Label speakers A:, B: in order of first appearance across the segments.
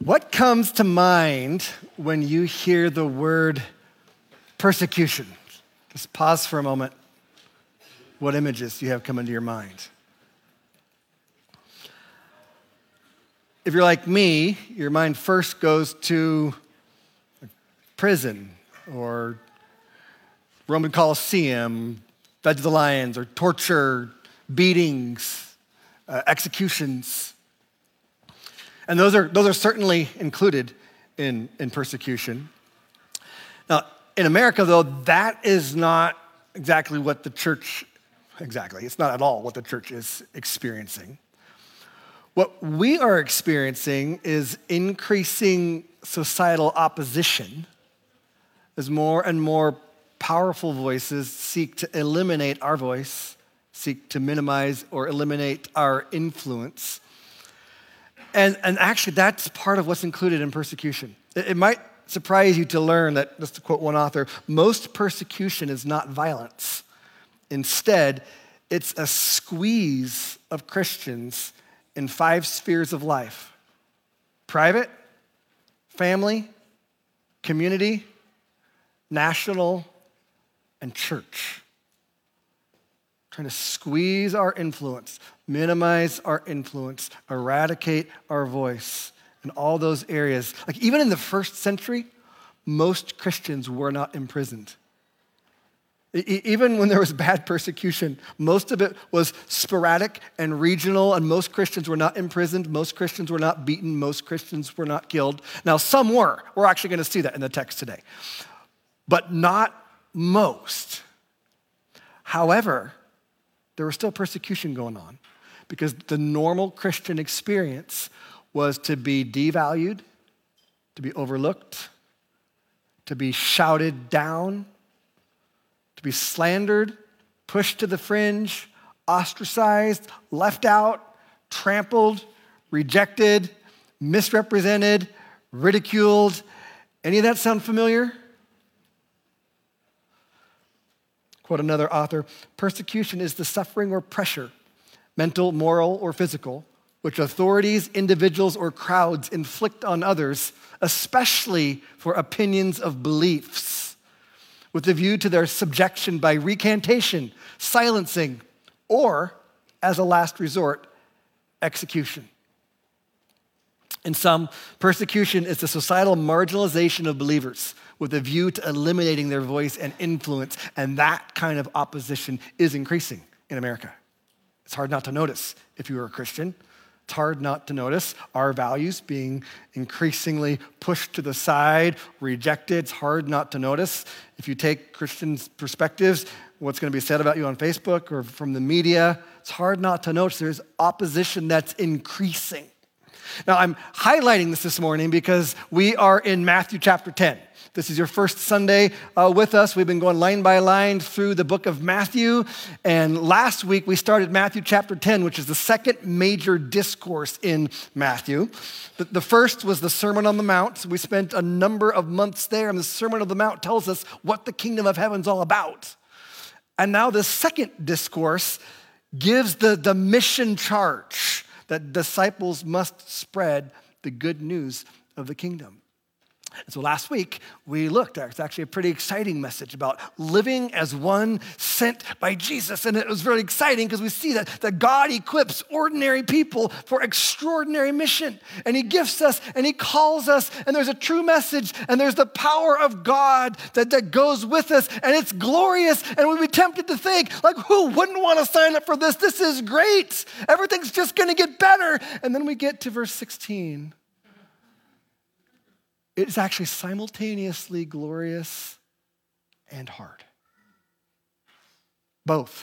A: What comes to mind when you hear the word persecution? Just pause for a moment. What images do you have come into your mind? If you're like me, your mind first goes to prison or Roman Colosseum, Fed to the Lions, or torture, beatings, executions. And those are certainly included in persecution. Now, in America, though, that is not exactly what the church, it's not at all what the church is experiencing. What we are experiencing is increasing societal opposition as more and more powerful voices seek to eliminate our voice, seek to minimize or eliminate our influence. And actually, that's part of what's included in persecution. It might surprise you to learn that, just to quote one author, most persecution is not violence. Instead, it's a squeeze of Christians in 5 spheres of life: private, family, community, national, and church. Trying to squeeze our influence, minimize our influence, eradicate our voice in all those areas. Like even in the first century, most Christians were not imprisoned. Even when there was bad persecution, most of it was sporadic and regional, and most Christians were not imprisoned, most Christians were not beaten, most Christians were not killed. Now, some were. We're actually going to see that in the text today. But not most. However, there was still persecution going on because the normal Christian experience was to be devalued, to be overlooked, to be shouted down, to be slandered, pushed to the fringe, ostracized, left out, trampled, rejected, misrepresented, ridiculed. Any of that sound familiar? Quote another author, persecution is the suffering or pressure, mental, moral, or physical, which authorities, individuals, or crowds inflict on others, especially for opinions of beliefs, with a view to their subjection by recantation, silencing, or, as a last resort, execution. In sum, persecution is the societal marginalization of believers with a view to eliminating their voice and influence, and that kind of opposition is increasing in America. It's hard not to notice if you are a Christian. It's hard not to notice our values being increasingly pushed to the side, rejected. It's hard not to notice if you take Christians' perspectives, what's going to be said about you on Facebook or from the media. It's hard not to notice there's opposition that's increasing. Now, I'm highlighting this morning because we are in Matthew chapter 10. This is your first Sunday with us. We've been going line by line through the book of Matthew. And last week, we started Matthew chapter 10, which is the second major discourse in Matthew. The first was the Sermon on the Mount. We spent a number of months there, and the Sermon on the Mount tells us what the kingdom of heaven's all about. And now the second discourse gives the mission charge that disciples must spread the good news of the kingdom. And so last week, we looked at, it's actually a pretty exciting message about living as one sent by Jesus. And it was really exciting because we see that God equips ordinary people for extraordinary mission. And he gifts us and he calls us, and there's a true message, and there's the power of God that goes with us, and it's glorious. And we'd be tempted to think, like, who wouldn't want to sign up for this? This is great. Everything's just going to get better. And then we get to verse 16. It's actually simultaneously glorious and hard. Both.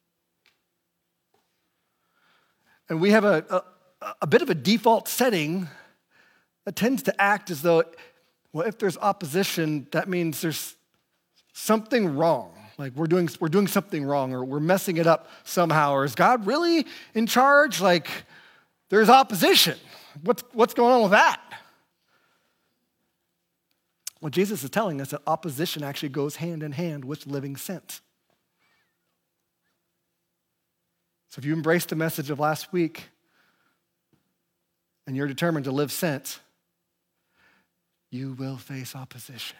A: And we have a bit of a default setting that tends to act as though, well, if there's opposition, that means there's something wrong. Like we're doing something wrong, or we're messing it up somehow. Or is God really in charge? Like there's opposition. What's going on with that? Well, Jesus is telling us that opposition actually goes hand in hand with living sent. So if you embrace the message of last week and you're determined to live sent, you will face opposition.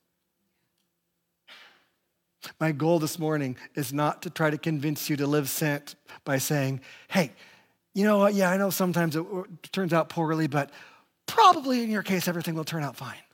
A: My goal this morning is not to try to convince you to live sent by saying, hey, you know what? Yeah, I know sometimes it turns out poorly, but probably in your case, everything will turn out fine.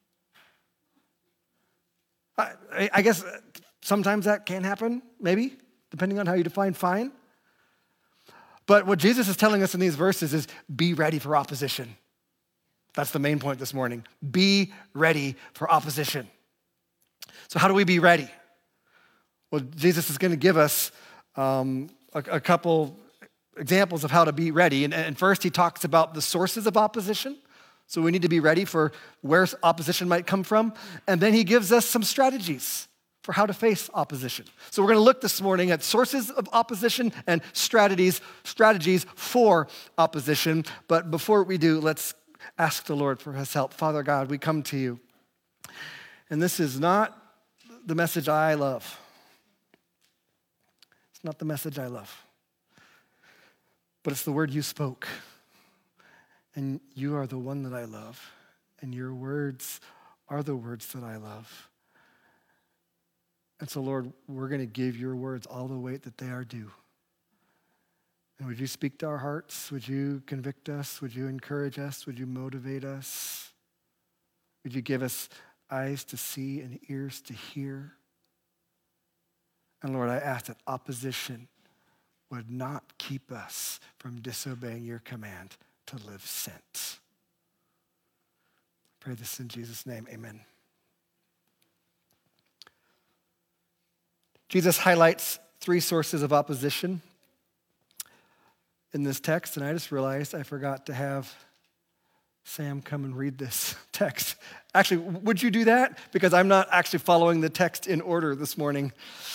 A: I guess sometimes that can happen, maybe, depending on how you define fine. But what Jesus is telling us in these verses is be ready for opposition. That's the main point this morning. Be ready for opposition. So how do we be ready? Well, Jesus is going to give us a couple examples of how to be ready. And first, he talks about the sources of opposition. So we need to be ready for where opposition might come from. And then he gives us some strategies for how to face opposition. So we're going to look this morning at sources of opposition and strategies for opposition. But before we do, let's ask the Lord for his help. Father God, we come to you. And this is not the message I love. It's not the message I love. But it's the word you spoke. And you are the one that I love. And your words are the words that I love. And so, Lord, we're going to give your words all the weight that they are due. And would you speak to our hearts? Would you convict us? Would you encourage us? Would you motivate us? Would you give us eyes to see and ears to hear? And Lord, I ask that opposition would not keep us from disobeying your command to live sent. Pray this in Jesus' name, amen. Jesus highlights 3 sources of opposition in this text, and I just realized I forgot to have Sam come and read this text. Actually, would you do that? Because I'm not actually following the text in order this morning.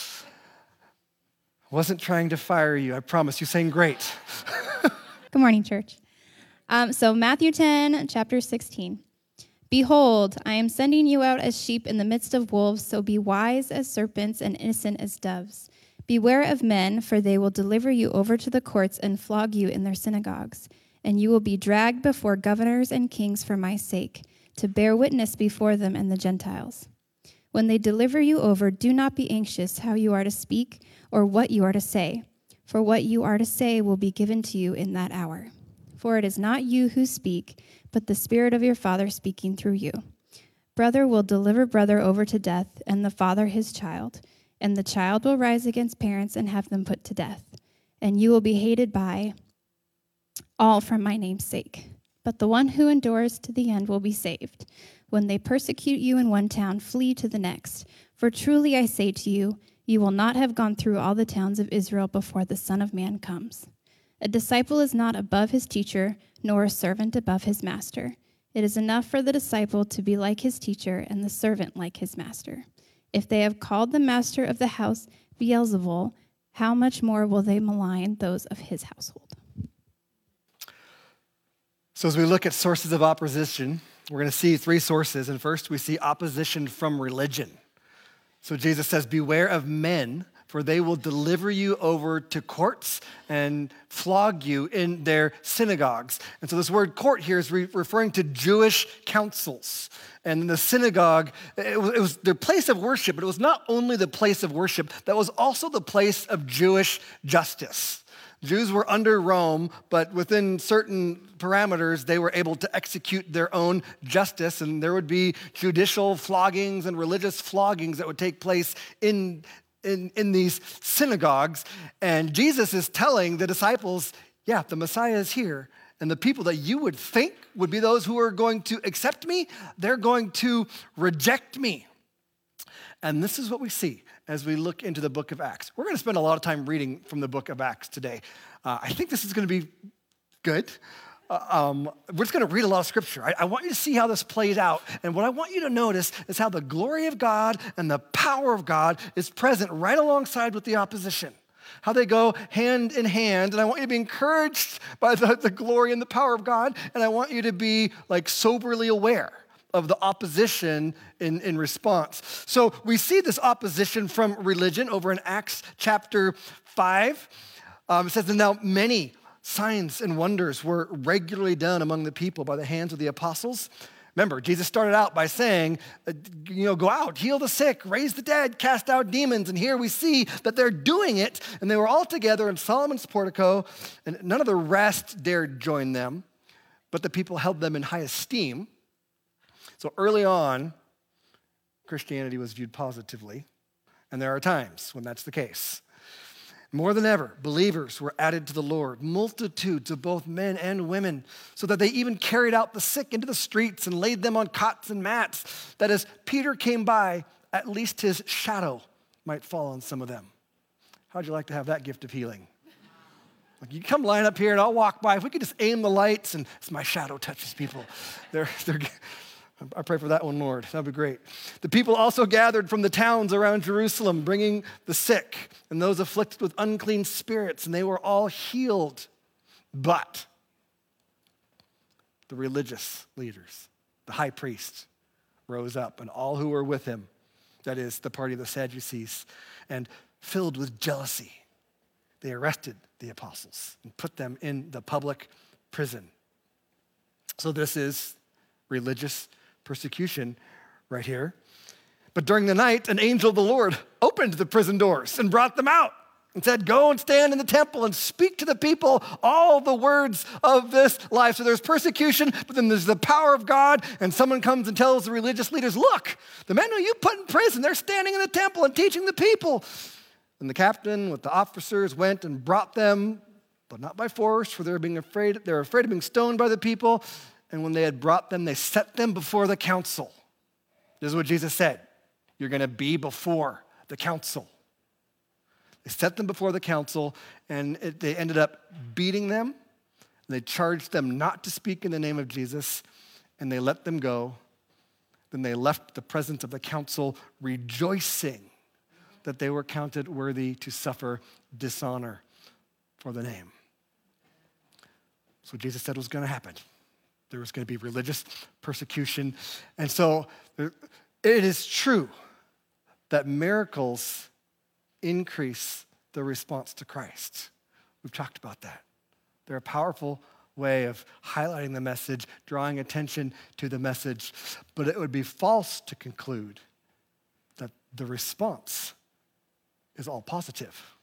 A: Wasn't trying to fire you, I promise. You sang great.
B: Good morning, church. So Matthew 10, chapter 16. Behold, I am sending you out as sheep in the midst of wolves, so be wise as serpents and innocent as doves. Beware of men, for they will deliver you over to the courts and flog you in their synagogues. And you will be dragged before governors and kings for my sake, to bear witness before them and the Gentiles. When they deliver you over, do not be anxious how you are to speak or what you are to say, for what you are to say will be given to you in that hour. For it is not you who speak, but the Spirit of your Father speaking through you. Brother will deliver brother over to death, and the father his child, and the child will rise against parents and have them put to death. And you will be hated by all for my name's sake. But the one who endures to the end will be saved. When they persecute you in one town, flee to the next. For truly I say to you, you will not have gone through all the towns of Israel before the Son of Man comes. A disciple is not above his teacher, nor a servant above his master. It is enough for the disciple to be like his teacher and the servant like his master. If they have called the master of the house Beelzebul, how much more will they malign those of his household?
A: So as we look at sources of opposition, we're going to see 3 sources. And first, we see opposition from religion. So Jesus says, beware of men, for they will deliver you over to courts and flog you in their synagogues. And so this word court here is referring to Jewish councils. And in the synagogue, it was their place of worship, but it was not only the place of worship, that was also the place of Jewish justice. Jews were under Rome, but within certain parameters, they were able to execute their own justice, and there would be judicial floggings and religious floggings that would take place in these synagogues. And Jesus is telling the disciples, yeah, the Messiah is here, and the people that you would think would be those who are going to accept me, they're going to reject me. And this is what we see as we look into the book of Acts. We're going to spend a lot of time reading from the book of Acts today. I think this is going to be good. We're just going to read a lot of scripture. I want you to see how this plays out. And what I want you to notice is how the glory of God and the power of God is present right alongside with the opposition. How they go hand in hand. And I want you to be encouraged by the glory and the power of God. And I want you to be like soberly aware of the opposition in response. So we see this opposition from religion over in Acts chapter 5. It says, and now many signs and wonders were regularly done among the people by the hands of the apostles. Remember, Jesus started out by saying, go out, heal the sick, raise the dead, cast out demons. And here we see that they're doing it. And they were all together in Solomon's portico, and none of the rest dared join them, but the people held them in high esteem. So early on, Christianity was viewed positively, and there are times when that's the case. More than ever, believers were added to the Lord, multitudes of both men and women, so that they even carried out the sick into the streets and laid them on cots and mats, that as Peter came by, at least his shadow might fall on some of them. How'd you like to have that gift of healing? Like, you come line up here and I'll walk by. If we could just aim the lights and my shadow touches people. I pray for that one, Lord. That'd be great. The people also gathered from the towns around Jerusalem, bringing the sick and those afflicted with unclean spirits, and they were all healed. But the religious leaders, the high priest, rose up, and all who were with him, that is, the party of the Sadducees, and filled with jealousy, they arrested the apostles and put them in the public prison. So this is religious persecution right here. But during the night, an angel of the Lord opened the prison doors and brought them out and said, go and stand in the temple and speak to the people all the words of this life. So there's persecution, but then there's the power of God, and someone comes and tells the religious leaders, look, the men who you put in prison, they're standing in the temple and teaching the people. And the captain with the officers went and brought them, but not by force, for they were afraid of being stoned by the people. And when they had brought them, they set them before the council. This is what Jesus said. You're going to be before the council. They set them before the council, and they ended up beating them. They charged them not to speak in the name of Jesus, and they let them go. Then they left the presence of the council, rejoicing that they were counted worthy to suffer dishonor for the name. So Jesus said was going to happen. There was going to be religious persecution. And so it is true that miracles increase the response to Christ. We've talked about that. They're a powerful way of highlighting the message, drawing attention to the message. But it would be false to conclude that the response is all positive.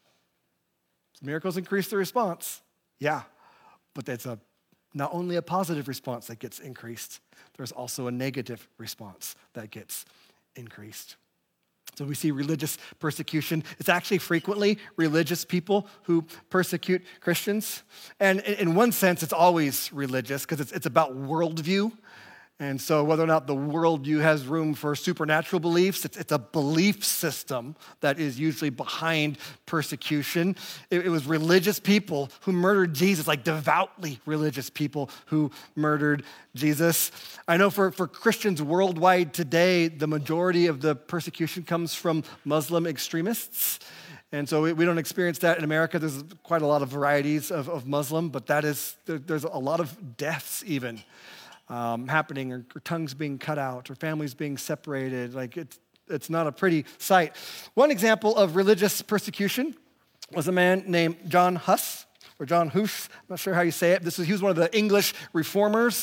A: So miracles increase the response, yeah, but that's not only a positive response that gets increased, there's also a negative response that gets increased. So we see religious persecution. It's actually frequently religious people who persecute Christians. And in one sense, it's always religious because it's about worldview. And so whether or not the worldview has room for supernatural beliefs, it's a belief system that is usually behind persecution. It was religious people who murdered Jesus, like devoutly religious people who murdered Jesus. I know for Christians worldwide today, the majority of the persecution comes from Muslim extremists. And so we don't experience that in America. There's quite a lot of varieties of Muslim, but there's a lot of deaths even. Happening, or tongues being cut out, or families being separated. Like it's not a pretty sight. One example of religious persecution was a man named John Huss, or John Hus. I'm not sure how you say it. He was one of the English reformers,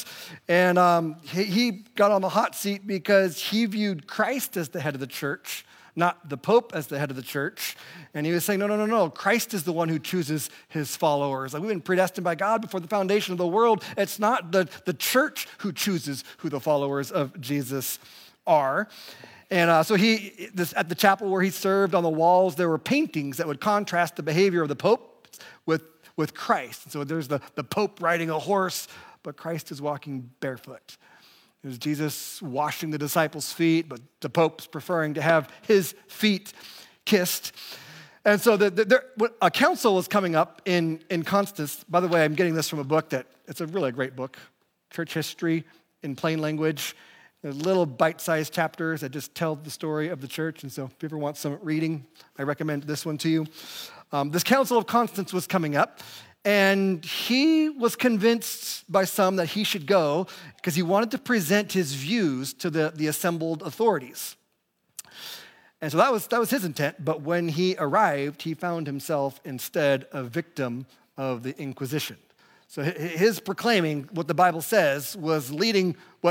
A: and he got on the hot seat because he viewed Christ as the head of the church, not the Pope as the head of the church. And he was saying, no, Christ is the one who chooses his followers. Like, we've been predestined by God before the foundation of the world. It's not the church who chooses who the followers of Jesus are. And so at the chapel where he served, on the walls, there were paintings that would contrast the behavior of the Pope with Christ. And so there's the Pope riding a horse, but Christ is walking barefoot. There's Jesus washing the disciples' feet, but the Pope's preferring to have his feet kissed. And so a council was coming up in Constance. By the way, I'm getting this from a book it's a really great book, Church History in Plain Language. There's little bite-sized chapters that just tell the story of the church. And so if you ever want some reading, I recommend this one to you. This Council of Constance was coming up. And he was convinced by some that he should go because he wanted to present his views to the assembled authorities. And so that was his intent. But when he arrived, he found himself instead a victim of the Inquisition. So his proclaiming what the Bible says was leading what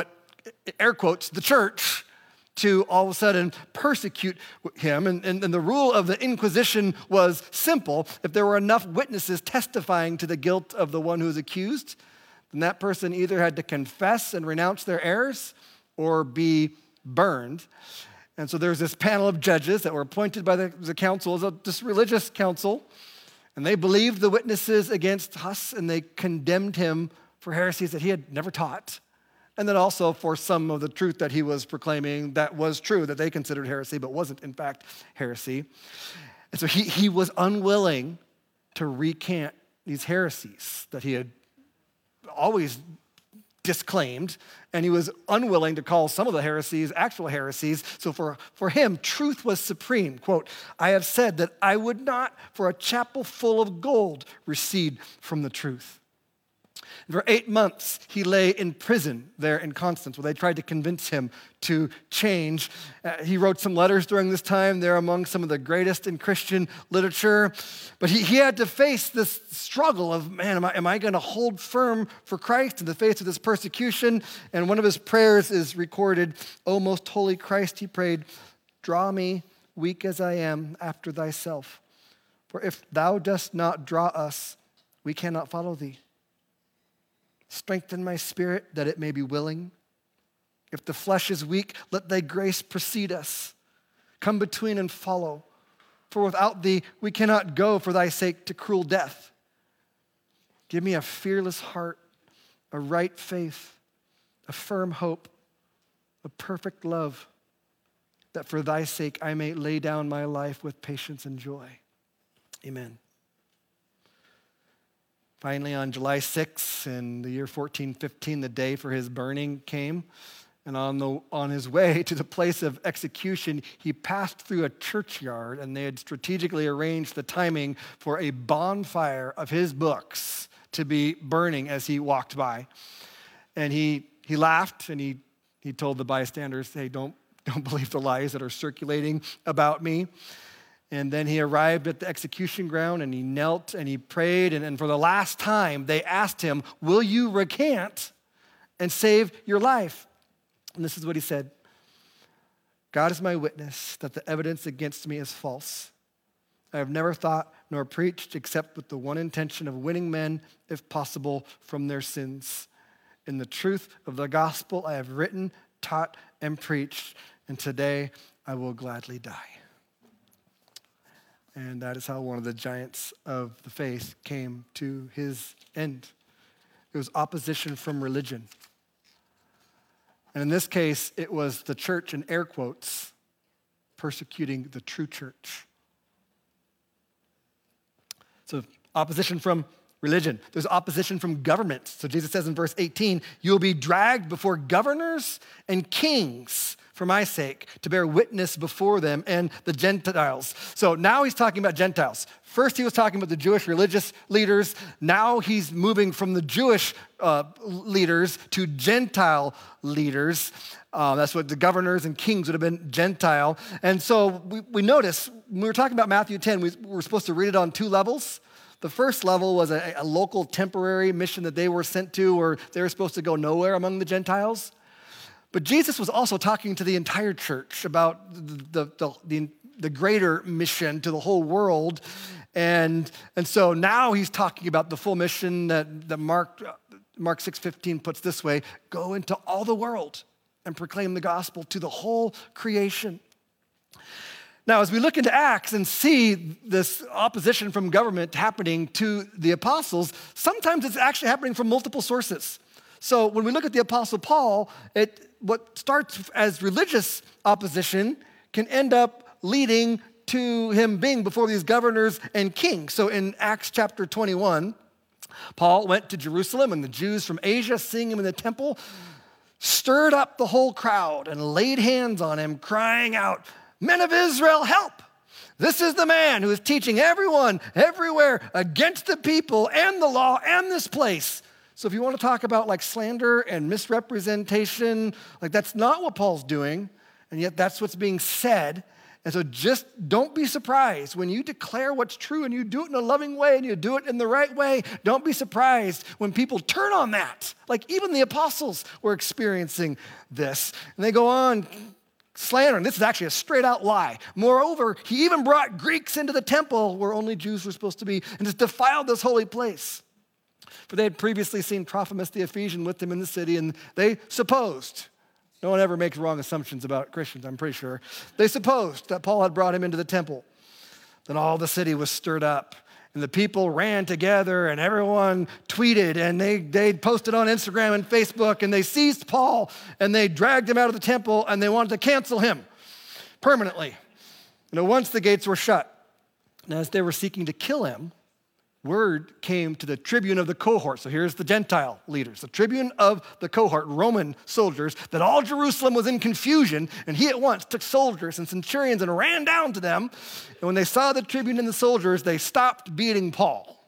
A: air quotes, the church, to all of a sudden persecute him. And the rule of the Inquisition was simple. If there were enough witnesses testifying to the guilt of the one who was accused, then that person either had to confess and renounce their errors or be burned. And so there's this panel of judges that were appointed by the council, this religious council, and they believed the witnesses against Huss, and they condemned him for heresies that he had never taught. And then also for some of the truth that he was proclaiming that was true, that they considered heresy, but wasn't in fact heresy. And so he was unwilling to recant these heresies that he had always disclaimed, and he was unwilling to call some of the heresies actual heresies. So for him, truth was supreme. Quote, I have said that I would not for a chapel full of gold recede from the truth. And for 8 months, he lay in prison there in Constance, where they tried to convince him to change. He wrote some letters during this time. They're among some of the greatest in Christian literature. But he had to face this struggle of, man, am I going to hold firm for Christ in the face of this persecution? And one of his prayers is recorded, O most holy Christ, he prayed, draw me, weak as I am, after thyself. For if thou dost not draw us, we cannot follow thee. Strengthen my spirit that it may be willing. If the flesh is weak, let thy grace precede us. Come between and follow. For without thee, we cannot go for thy sake to cruel death. Give me a fearless heart, a right faith, a firm hope, a perfect love, that for thy sake I may lay down my life with patience and joy. Amen. Finally, on July 6th, in the year 1415, the day for his burning came. And on his way to the place of execution, he passed through a churchyard, and they had strategically arranged the timing for a bonfire of his books to be burning as he walked by. And he laughed, and he told the bystanders, hey, don't believe the lies that are circulating about me. And then he arrived at the execution ground, and he knelt and he prayed. And for the last time, they asked him, will you recant and save your life? And this is what he said. God is my witness that the evidence against me is false. I have never thought nor preached except with the one intention of winning men, if possible, from their sins. In the truth of the gospel, I have written, taught, and preached, and today I will gladly die. And that is how one of the giants of the faith came to his end. It was opposition from religion. And in this case, it was the church, in air quotes, persecuting the true church. So opposition from religion. There's opposition from government. So Jesus says in verse 18, you will be dragged before governors and kings for my sake, to bear witness before them and the Gentiles. So now he's talking about Gentiles. First he was talking about the Jewish religious leaders. Now he's moving from the Jewish leaders to Gentile leaders. That's what the governors and kings would have been, Gentile. And so we notice, when we were talking about Matthew 10, we were supposed to read it on 2 levels. The first level was a local temporary mission that they were sent to, or they were supposed to go nowhere among the Gentiles. But Jesus was also talking to the entire church about the greater mission to the whole world. And so now he's talking about the full mission that Mark 6:15 puts this way, go into all the world and proclaim the gospel to the whole creation. Now, as we look into Acts and see this opposition from government happening to the apostles, sometimes it's actually happening from multiple sources. So when we look at the Apostle Paul, what starts as religious opposition can end up leading to him being before these governors and kings. So in Acts chapter 21, Paul went to Jerusalem, and the Jews from Asia, seeing him in the temple, stirred up the whole crowd and laid hands on him, crying out, men of Israel, help! This is the man who is teaching everyone, everywhere, against the people and the law and this place. So if you want to talk about like slander and misrepresentation, like that's not what Paul's doing, and yet that's what's being said. And so just don't be surprised when you declare what's true and you do it in a loving way and you do it in the right way. Don't be surprised when people turn on that. Like even the apostles were experiencing this. And they go on slandering. This is actually a straight out lie. Moreover, he even brought Greeks into the temple where only Jews were supposed to be and just defiled this holy place. For they had previously seen Trophimus the Ephesian with him in the city, and they supposed, no one ever makes wrong assumptions about Christians, I'm pretty sure. They supposed that Paul had brought him into the temple. Then all the city was stirred up, and the people ran together, and everyone tweeted, and they posted on Instagram and Facebook, and they seized Paul, and they dragged him out of the temple, and they wanted to cancel him permanently. And once the gates were shut, and as they were seeking to kill him, word came to the tribune of the cohort. So here's the Gentile leaders. The tribune of the cohort, Roman soldiers, that all Jerusalem was in confusion, and he at once took soldiers and centurions and ran down to them. And when they saw the tribune and the soldiers, they stopped beating Paul.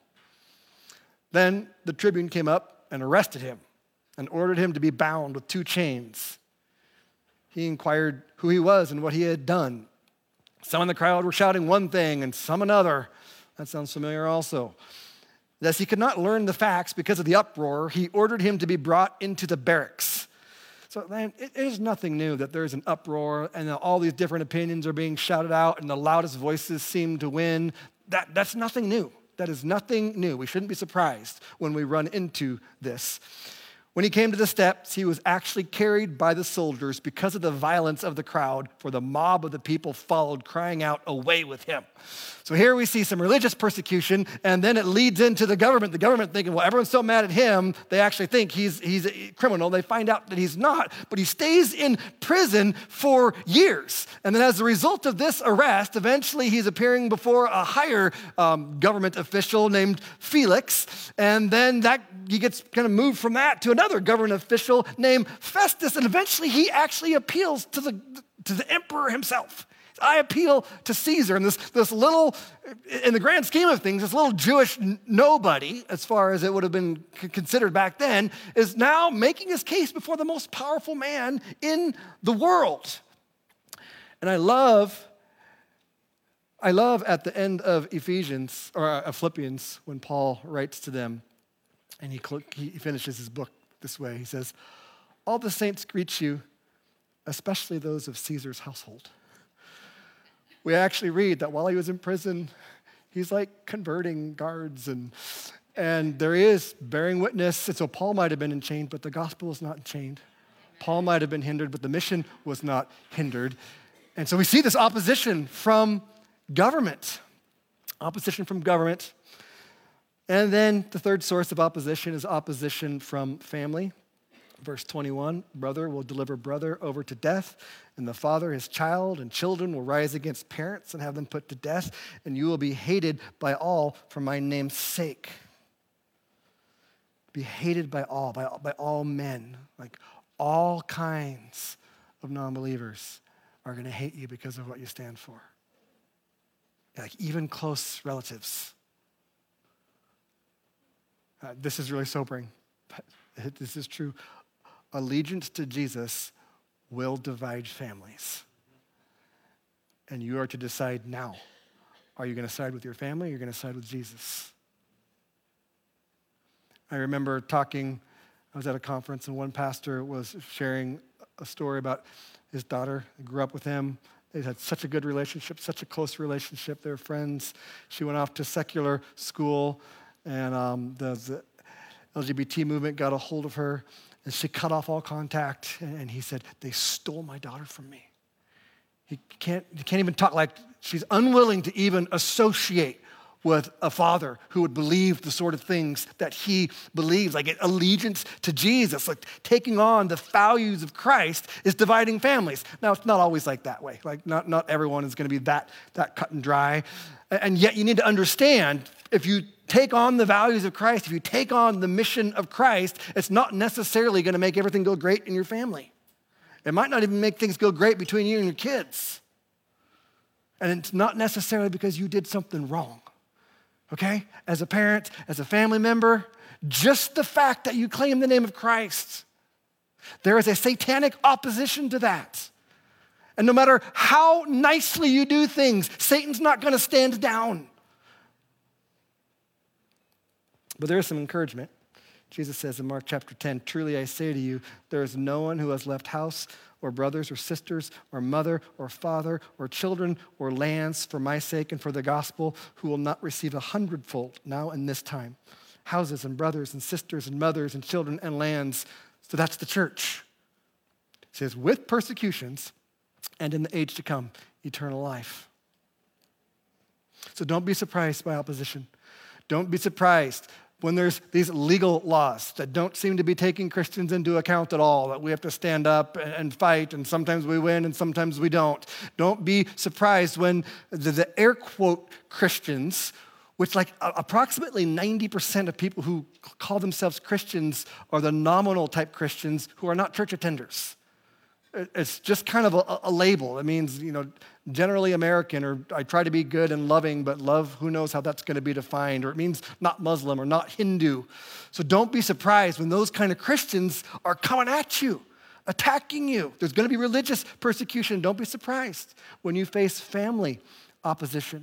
A: Then the tribune came up and arrested him and ordered him to be bound with 2 chains. He inquired who he was and what he had done. Some in the crowd were shouting one thing and some another. That sounds familiar also. As he could not learn the facts because of the uproar, he ordered him to be brought into the barracks. So man, it is nothing new that there's an uproar and all these different opinions are being shouted out and the loudest voices seem to win. That's nothing new. That is nothing new. We shouldn't be surprised when we run into this. When he came to the steps, he was actually carried by the soldiers because of the violence of the crowd, for the mob of the people followed, crying out, "Away with him." So here we see some religious persecution, and then it leads into the government. The government thinking, well, everyone's so mad at him, they actually think he's a criminal. They find out that he's not, but he stays in prison for years. And then as a result of this arrest, eventually he's appearing before a higher government official named Felix, and then he gets kind of moved from that to another government official named Festus, and eventually he actually appeals to the emperor himself. I appeal to Caesar. And this little, in the grand scheme of things, this little Jewish nobody, as far as it would have been considered back then, is now making his case before the most powerful man in the world. And I love at the end of Philippians, when Paul writes to them, and he finishes his book this way. He says, "All the saints greet you, especially those of Caesar's household." We actually read that while he was in prison, he's like converting guards and there is bearing witness. And so Paul might have been enchained, but the gospel was not enchained. Paul might have been hindered, but the mission was not hindered. And so we see this opposition from government. Opposition from government. And then the third source of opposition is opposition from family. Verse 21, brother will deliver brother over to death, and the father his child, and children will rise against parents and have them put to death, and you will be hated by all for my name's sake. Be hated by all men. Like all kinds of non-believers are going to hate you because of what you stand for. Like even close relatives. This is really sobering, but this is true. Allegiance to Jesus will divide families. And you are to decide now. Are you going to side with your family or are you going to side with Jesus? I remember I was at a conference and one pastor was sharing a story about his daughter. I grew up with him. They had such a good relationship, such a close relationship. They were friends. She went off to secular school and the LGBT movement got a hold of her. And she cut off all contact, and he said, they stole my daughter from me. He can't even talk, like she's unwilling to even associate with a father who would believe the sort of things that he believes, like allegiance to Jesus, like taking on the values of Christ is dividing families. Now, it's not always like that way. Like not everyone is going to be that cut and dry. And yet you need to understand, if you take on the values of Christ, if you take on the mission of Christ, it's not necessarily going to make everything go great in your family. It might not even make things go great between you and your kids. And it's not necessarily because you did something wrong. Okay? As a parent, as a family member, just the fact that you claim the name of Christ, there is a satanic opposition to that. And no matter how nicely you do things, Satan's not going to stand down. But there is some encouragement. Jesus says in Mark chapter 10, truly I say to you, there is no one who has left house or brothers or sisters or mother or father or children or lands for my sake and for the gospel who will not receive 100-fold now in this time. Houses and brothers and sisters and mothers and children and lands. So that's the church. It says with persecutions and in the age to come, eternal life. So don't be surprised by opposition. Don't be surprised when there's these legal laws that don't seem to be taking Christians into account at all, that we have to stand up and fight, and sometimes we win and sometimes we don't. Don't be surprised when the air quote Christians, which like approximately 90% of people who call themselves Christians are the nominal type Christians who are not church attenders. It's just kind of a label. It means, generally American, or I try to be good and loving, but love, who knows how that's going to be defined, or it means not Muslim or not Hindu. So don't be surprised when those kind of Christians are coming at you, attacking you. There's going to be religious persecution. Don't be surprised when you face family opposition.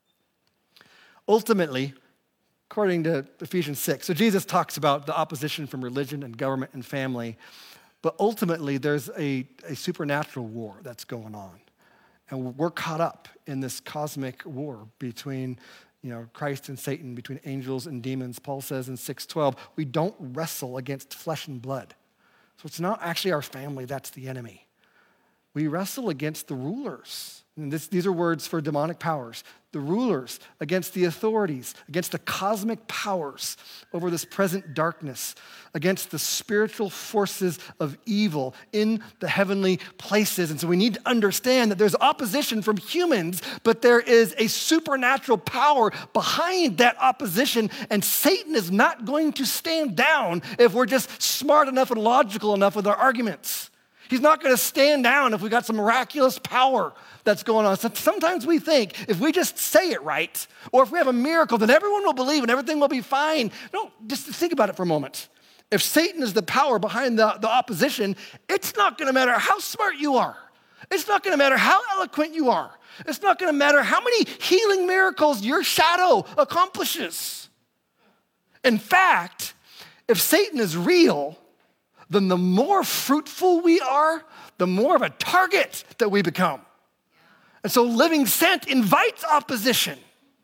A: Ultimately, according to Ephesians 6, so Jesus talks about the opposition from religion and government and family. But ultimately, there's a supernatural war that's going on. And we're caught up in this cosmic war between Christ and Satan, between angels and demons. Paul says in 6:12, we don't wrestle against flesh and blood. So it's not actually our family that's the enemy. We wrestle against the rulers. And these are words for demonic powers. The rulers, against the authorities, against the cosmic powers over this present darkness, against the spiritual forces of evil in the heavenly places. And so we need to understand that there's opposition from humans, but there is a supernatural power behind that opposition, and Satan is not going to stand down if we're just smart enough and logical enough with our arguments. He's not going to stand down if we got some miraculous power that's going on. So sometimes we think if we just say it right, or if we have a miracle, then everyone will believe and everything will be fine. No, just think about it for a moment. If Satan is the power behind the opposition, it's not going to matter how smart you are. It's not going to matter how eloquent you are. It's not going to matter how many healing miracles your shadow accomplishes. In fact, if Satan is real, then the more fruitful we are, the more of a target that we become. And so living sent invites opposition.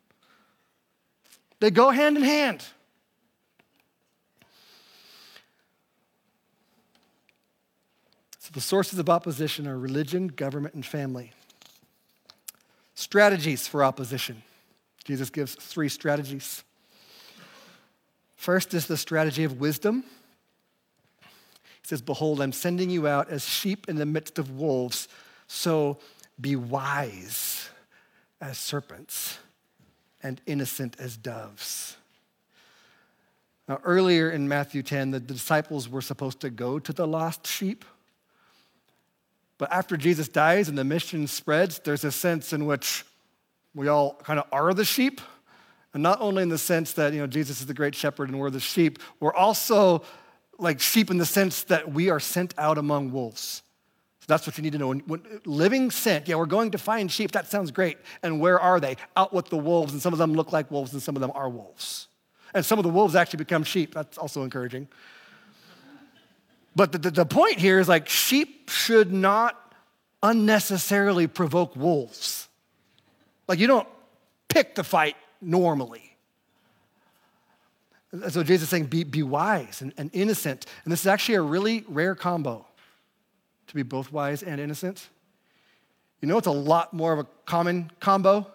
A: They go hand in hand. So the sources of opposition are religion, government, and family. Strategies for opposition. Jesus gives 3 strategies. First is the strategy of wisdom. He says, behold, I'm sending you out as sheep in the midst of wolves, so be wise as serpents and innocent as doves. Now, earlier in Matthew 10, the disciples were supposed to go to the lost sheep. But after Jesus dies and the mission spreads, there's a sense in which we all kind of are the sheep. And not only in the sense that, Jesus is the great shepherd and we're the sheep, we're also like sheep in the sense that we are sent out among wolves. So that's what you need to know. When living sent, we're going to find sheep. That sounds great. And where are they? Out with the wolves. And some of them look like wolves and some of them are wolves. And some of the wolves actually become sheep. That's also encouraging. But the point here is like sheep should not unnecessarily provoke wolves. Like you don't pick the fight normally. And so Jesus is saying, be wise and innocent. And this is actually a really rare combo, to be both wise and innocent. It's a lot more of a common combo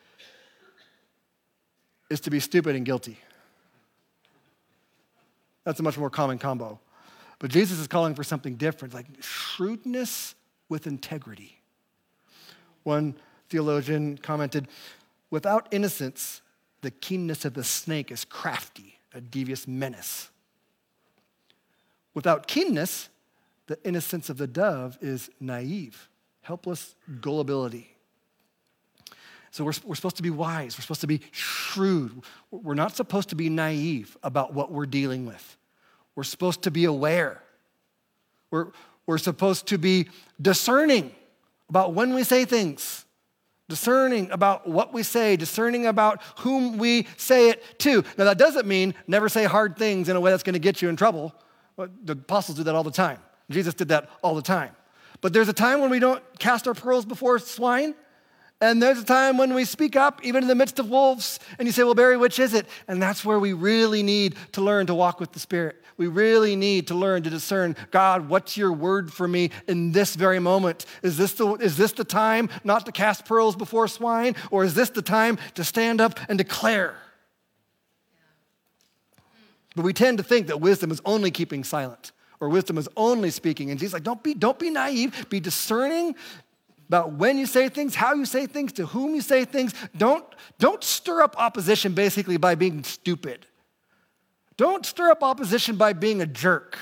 A: is to be stupid and guilty. That's a much more common combo. But Jesus is calling for something different, like shrewdness with integrity. One theologian commented, without innocence, the keenness of the snake is crafty, a devious menace. Without keenness, the innocence of the dove is naive, helpless gullibility. So we're supposed to be wise. We're supposed to be shrewd. We're not supposed to be naive about what we're dealing with. We're supposed to be aware. We're supposed to be discerning about when we say things, discerning about what we say, discerning about whom we say it to. Now, that doesn't mean never say hard things in a way that's going to get you in trouble. The apostles do that all the time. Jesus did that all the time. But there's a time when we don't cast our pearls before swine, and there's a time when we speak up, even in the midst of wolves, and you say, well, Barry, which is it? And that's where we really need to learn to walk with the Spirit. We really need to learn to discern, God, what's your word for me in this very moment? Is this the time not to cast pearls before swine, or is this the time to stand up and declare? But we tend to think that wisdom is only keeping silent, or wisdom is only speaking. And Jesus is like, don't be naive, be discerning about when you say things, how you say things, to whom you say things. Don't stir up opposition basically by being stupid. Don't stir up opposition by being a jerk.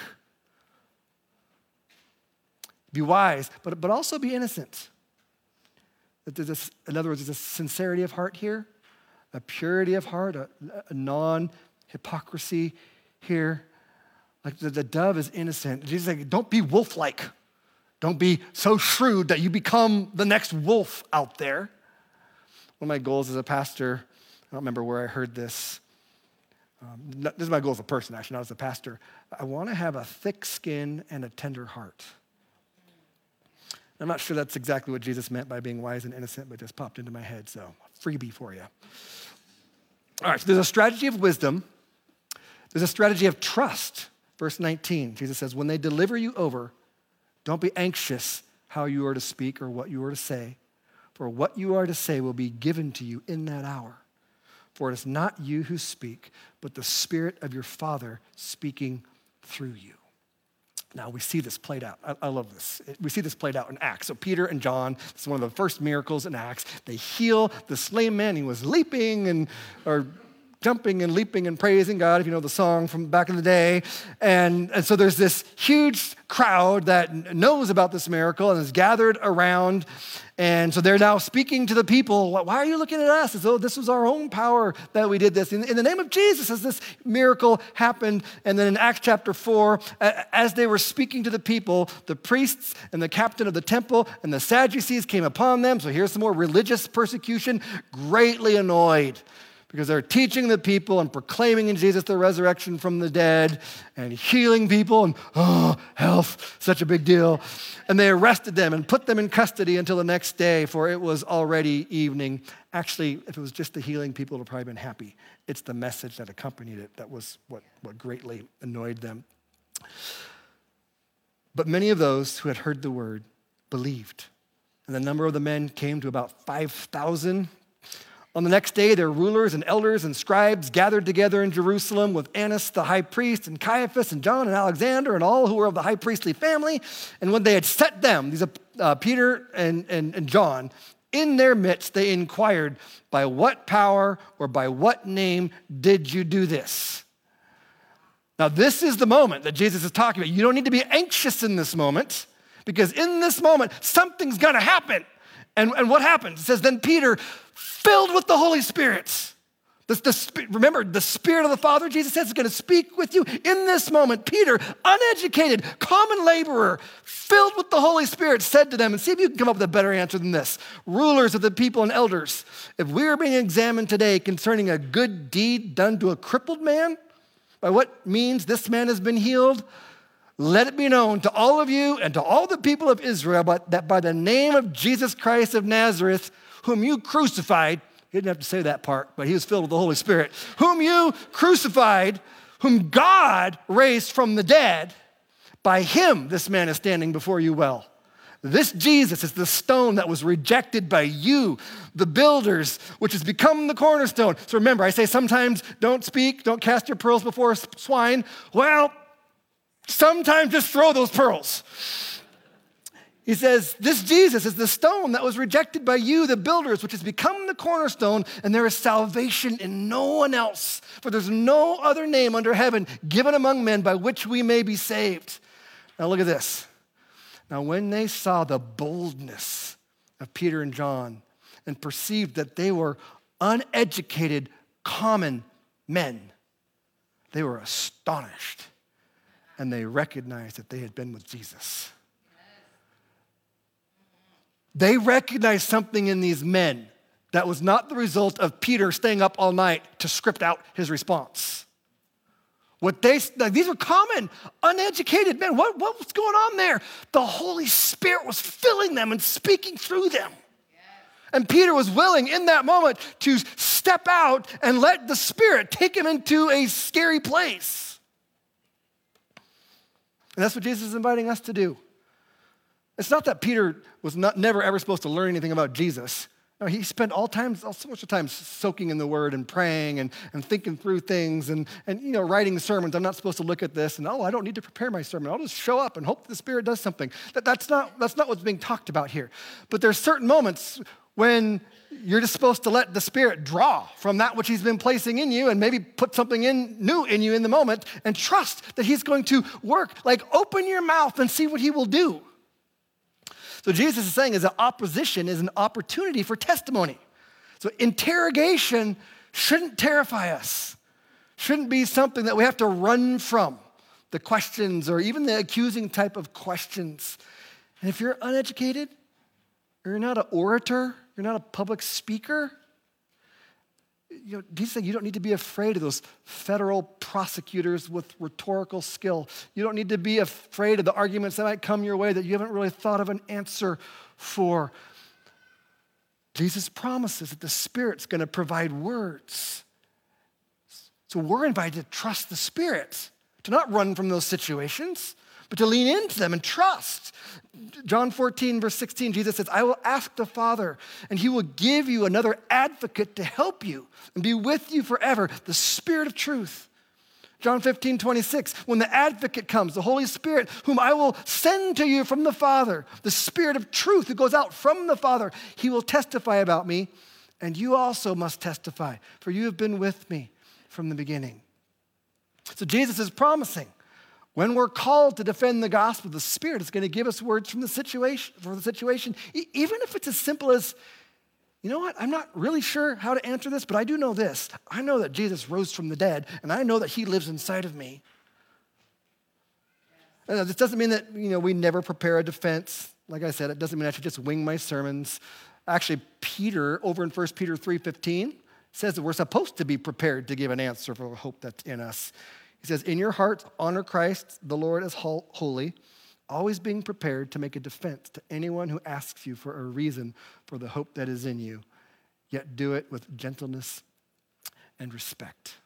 A: Be wise, but also be innocent. In other words, there's a sincerity of heart here, a purity of heart, a non-hypocrisy here. Like the dove is innocent. Jesus is like, don't be wolf-like. Don't be so shrewd that you become the next wolf out there. One of my goals as a pastor, I don't remember where I heard this. This is my goal as a person, actually, not as a pastor. I want to have a thick skin and a tender heart. I'm not sure that's exactly what Jesus meant by being wise and innocent, but it just popped into my head, so freebie for you. All right, so there's a strategy of wisdom. There's a strategy of trust. Verse 19, Jesus says, when they deliver you over, don't be anxious how you are to speak or what you are to say, for what you are to say will be given to you in that hour. For it is not you who speak, but the Spirit of your Father speaking through you. Now, we see this played out. I love this. We see this played out in Acts. So Peter and John, this is one of the first miracles in Acts. They heal the lame man. He was leaping or jumping and leaping and praising God, if you know the song from back in the day. And so there's this huge crowd that knows about this miracle and is gathered around. And so they're now speaking to the people. Why are you looking at us as though this was our own power that we did this? In the name of Jesus, as this miracle happened. And then in Acts chapter 4, as they were speaking to the people, the priests and the captain of the temple and the Sadducees came upon them. So here's some more religious persecution, greatly annoyed, because they're teaching the people and proclaiming in Jesus the resurrection from the dead and healing people and, health, such a big deal. And they arrested them and put them in custody until the next day, for it was already evening. Actually, if it was just the healing, people would have probably been happy. It's the message that accompanied it that was what greatly annoyed them. But many of those who had heard the word believed. And the number of the men came to about 5,000. On the next day, their rulers and elders and scribes gathered together in Jerusalem with Annas the high priest and Caiaphas and John and Alexander and all who were of the high priestly family. And when they had set them, these are Peter and John, in their midst, they inquired, by what power or by what name did you do this? Now, this is the moment that Jesus is talking about. You don't need to be anxious in this moment, because in this moment, something's going to happen. And what happens? It says, then Peter, filled with the Holy Spirit. Remember, the Spirit of the Father, Jesus says, is going to speak with you. In this moment, Peter, uneducated, common laborer, filled with the Holy Spirit, said to them, and see if you can come up with a better answer than this, rulers of the people and elders, if we are being examined today concerning a good deed done to a crippled man, by what means this man has been healed, let it be known to all of you and to all the people of Israel that by the name of Jesus Christ of Nazareth, whom you crucified, he didn't have to say that part, but he was filled with the Holy Spirit, whom you crucified, whom God raised from the dead, by him this man is standing before you well. This Jesus is the stone that was rejected by you, the builders, which has become the cornerstone. So remember, I say sometimes don't speak, don't cast your pearls before swine. Well, sometimes just throw those pearls. He says, this Jesus is the stone that was rejected by you, the builders, which has become the cornerstone, and there is salvation in no one else. For there's no other name under heaven given among men by which we may be saved. Now look at this. Now when they saw the boldness of Peter and John and perceived that they were uneducated, common men, they were astonished. And they recognized that they had been with Jesus. They recognized something in these men that was not the result of Peter staying up all night to script out his response. These were common, uneducated men. What was going on there? The Holy Spirit was filling them and speaking through them. And Peter was willing in that moment to step out and let the Spirit take him into a scary place. And that's what Jesus is inviting us to do. It's not that Peter was never ever supposed to learn anything about Jesus. No, he spent so much time soaking in the Word and praying and thinking through things and writing sermons. I'm not supposed to look at this and, I don't need to prepare my sermon. I'll just show up and hope the Spirit does something. That's not what's being talked about here. But there's certain moments when you're just supposed to let the Spirit draw from that which he's been placing in you and maybe put something new in you in the moment and trust that he's going to work. Like, open your mouth and see what he will do. So Jesus is saying is that opposition is an opportunity for testimony. So interrogation shouldn't terrify us, shouldn't be something that we have to run from, the questions or even the accusing type of questions. And if you're uneducated, or you're not an orator, you're not a public speaker, Jesus saying you don't need to be afraid of those federal prosecutors with rhetorical skill. You don't need to be afraid of the arguments that might come your way that you haven't really thought of an answer for. Jesus promises that the Spirit's going to provide words. So we're invited to trust the Spirit, to not run from those situations, but to lean into them and trust. John 14, verse 16, Jesus says, I will ask the Father, and he will give you another advocate to help you and be with you forever, the Spirit of truth. John 15, 26, when the advocate comes, the Holy Spirit, whom I will send to you from the Father, the Spirit of truth who goes out from the Father, he will testify about me, and you also must testify, for you have been with me from the beginning. So Jesus is promising, when we're called to defend the gospel, the Spirit is going to give us words from the situation, even if it's as simple as, you know what, I'm not really sure how to answer this, but I do know this. I know that Jesus rose from the dead, and I know that he lives inside of me. And this doesn't mean that, we never prepare a defense. Like I said, it doesn't mean I should just wing my sermons. Actually, Peter, over in 1 Peter 3:15, says that we're supposed to be prepared to give an answer for the hope that's in us. He says, in your hearts, honor Christ, the Lord as holy, always being prepared to make a defense to anyone who asks you for a reason for the hope that is in you, yet do it with gentleness and respect.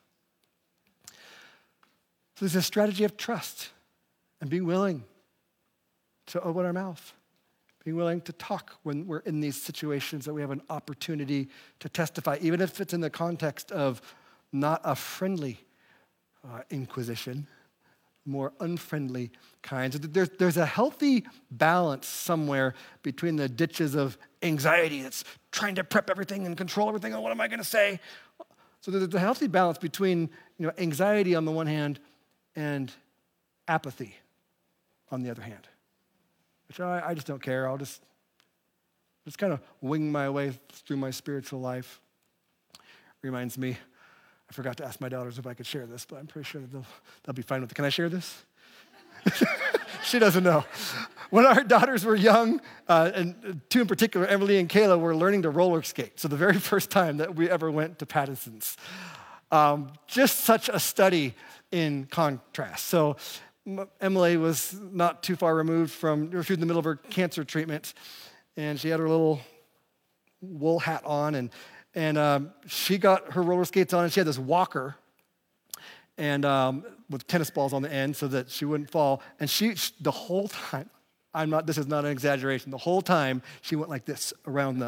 A: So there's a strategy of trust and being willing to open our mouth, being willing to talk when we're in these situations that we have an opportunity to testify, even if it's in the context of not a friendly inquisition, more unfriendly kinds. There's a healthy balance somewhere between the ditches of anxiety that's trying to prep everything and control everything. Oh, what am I going to say? So there's a healthy balance between anxiety on the one hand and apathy on the other hand. Which I just don't care. I'll just kind of wing my way through my spiritual life. Reminds me, I forgot to ask my daughters if I could share this, but I'm pretty sure they'll be fine with it. Can I share this? She doesn't know. When our daughters were young, and two in particular, Emily and Kayla, were learning to roller skate. So the very first time that we ever went to Patterson's. Just such a study in contrast. So Emily was not too far removed she was in the middle of her cancer treatment, and she had her little wool hat on, and she got her roller skates on, and she had this walker, and with tennis balls on the end so that she wouldn't fall. And she the whole time, this is not an exaggeration, the whole time she went like this around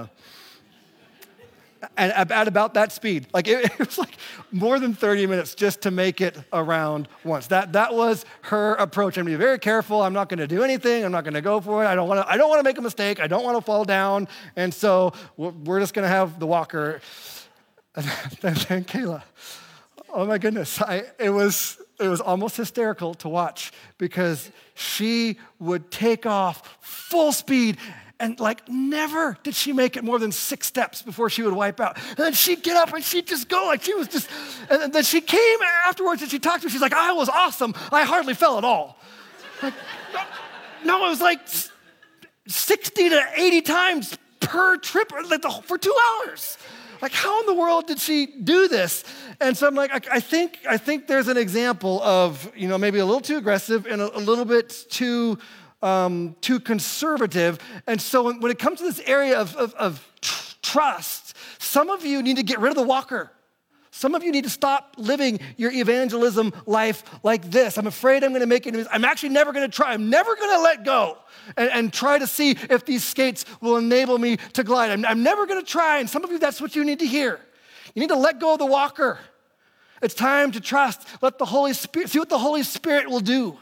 A: and at about that speed. Like it was like more than 30 minutes just to make it around once. That was her approach. I'm going to be very careful. I'm not going to do anything. I'm not going to go for it. I don't want to make a mistake. I don't want to fall down. And so we're just going to have the walker. And then Kayla, oh my goodness, it was almost hysterical to watch because she would take off full speed. And never did she make it more than 6 steps before she would wipe out. And then she'd get up and she'd just go she was just, and then she came afterwards and she talked to me. She's like, I was awesome. I hardly fell at all. No, it was 60 to 80 times per trip for 2 hours. Like, how in the world did she do this? And so I'm like, I think there's an example of, maybe a little too aggressive and a little bit too conservative. And so when it comes to this area of trust, some of you need to get rid of the walker. Some of you need to stop living your evangelism life like this. I'm afraid I'm going to make it. I'm actually never going to try. I'm never going to let go and try to see if these skates will enable me to glide. I'm never going to try. And some of you, that's what you need to hear. You need to let go of the walker. It's time to trust. Let the Holy Spirit, see what the Holy Spirit will do.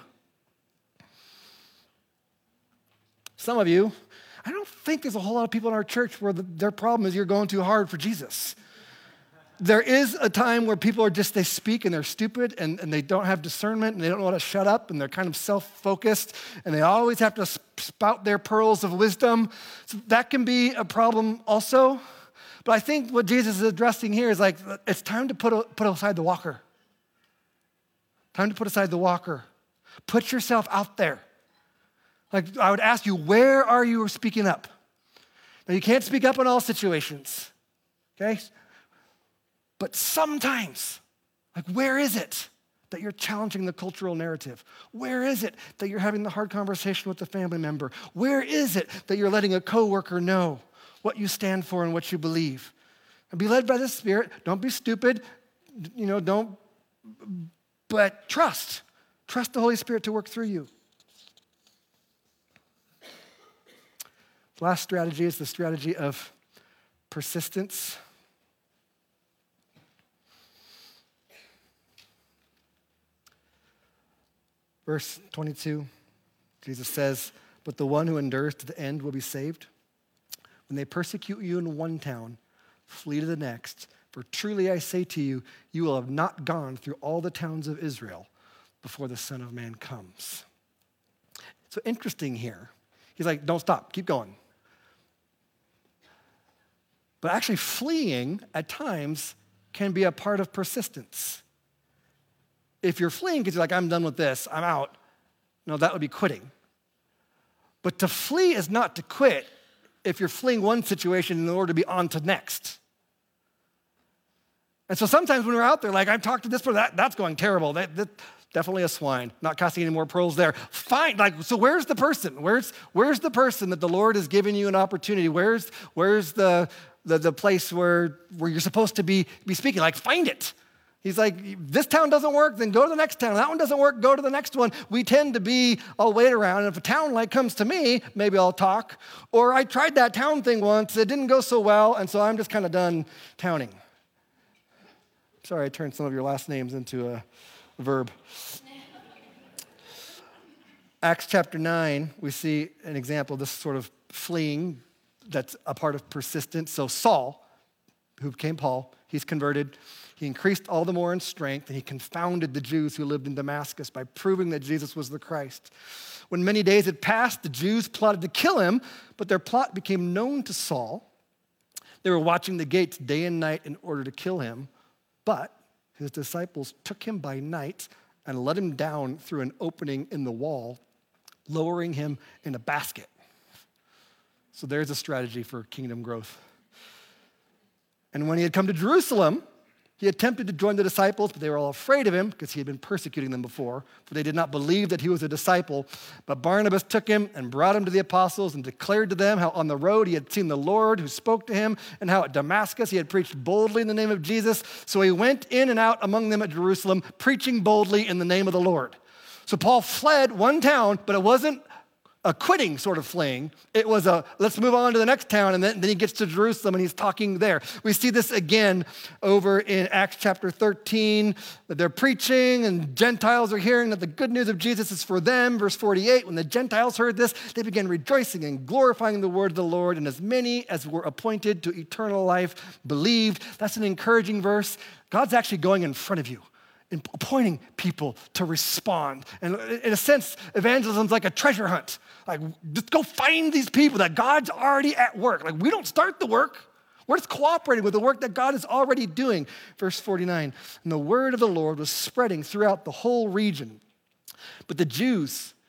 A: Some of you, I don't think there's a whole lot of people in our church where their problem is you're going too hard for Jesus. There is a time where people are they speak and they're stupid and they don't have discernment and they don't know how to shut up and they're kind of self-focused and they always have to spout their pearls of wisdom. So that can be a problem also. But I think what Jesus is addressing here is like, it's time to put aside the walker. Time to put aside the walker. Put yourself out there. Like, I would ask you, where are you speaking up? Now, you can't speak up in all situations, okay? But sometimes, like, where is it that you're challenging the cultural narrative? Where is it that you're having the hard conversation with a family member? Where is it that you're letting a coworker know what you stand for and what you believe? And be led by the Spirit. Don't be stupid. But trust. Trust the Holy Spirit to work through you. The last strategy is the strategy of persistence. Verse 22, Jesus says, "But the one who endures to the end will be saved. When they persecute you in one town, flee to the next. For truly I say to you, you will have not gone through all the towns of Israel before the Son of Man comes." So interesting here. He's like, don't stop, keep going. But actually fleeing at times can be a part of persistence. If you're fleeing because you're like, I'm done with this, I'm out, no, that would be quitting. But to flee is not to quit if you're fleeing one situation in order to be on to next. And so sometimes when we're out there, like, I've talked to this person, that's going terrible. That definitely a swine, not casting any more pearls there. Fine, like, so where's the person? Where's the person that the Lord has given you an opportunity? Where's the place where you're supposed to be speaking? Like, find it. He's like, this town doesn't work, then go to the next town. That one doesn't work, go to the next one. We tend to be, I'll wait around, and if a town like comes to me, maybe I'll talk. Or I tried that town thing once, it didn't go so well, and so I'm just kind of done towning. Sorry, I turned some of your last names into a verb. Acts chapter 9, we see an example of this sort of fleeing that's a part of persistence. So Saul, who became Paul, he's converted. He increased all the more in strength, and he confounded the Jews who lived in Damascus by proving that Jesus was the Christ. When many days had passed, the Jews plotted to kill him, but their plot became known to Saul. They were watching the gates day and night in order to kill him, but his disciples took him by night and let him down through an opening in the wall, lowering him in a basket. So there's a strategy for kingdom growth. And when he had come to Jerusalem, he attempted to join the disciples, but they were all afraid of him because he had been persecuting them before, for they did not believe that he was a disciple. But Barnabas took him and brought him to the apostles and declared to them how on the road he had seen the Lord who spoke to him, and how at Damascus he had preached boldly in the name of Jesus. So he went in and out among them at Jerusalem, preaching boldly in the name of the Lord. So Paul fled one town, but it wasn't a quitting sort of fleeing. It was let's move on to the next town, and then he gets to Jerusalem and he's talking there. We see this again over in Acts chapter 13, that they're preaching and Gentiles are hearing that the good news of Jesus is for them. Verse 48, when the Gentiles heard this, they began rejoicing and glorifying the word of the Lord, and as many as were appointed to eternal life believed. That's an encouraging verse. God's actually going in front of you and appointing people to respond. And in a sense, evangelism's like a treasure hunt. Like, just go find these people that God's already at work. Like, we don't start the work. We're just cooperating with the work that God is already doing. Verse 49, and the word of the Lord was spreading throughout the whole region. But the Jews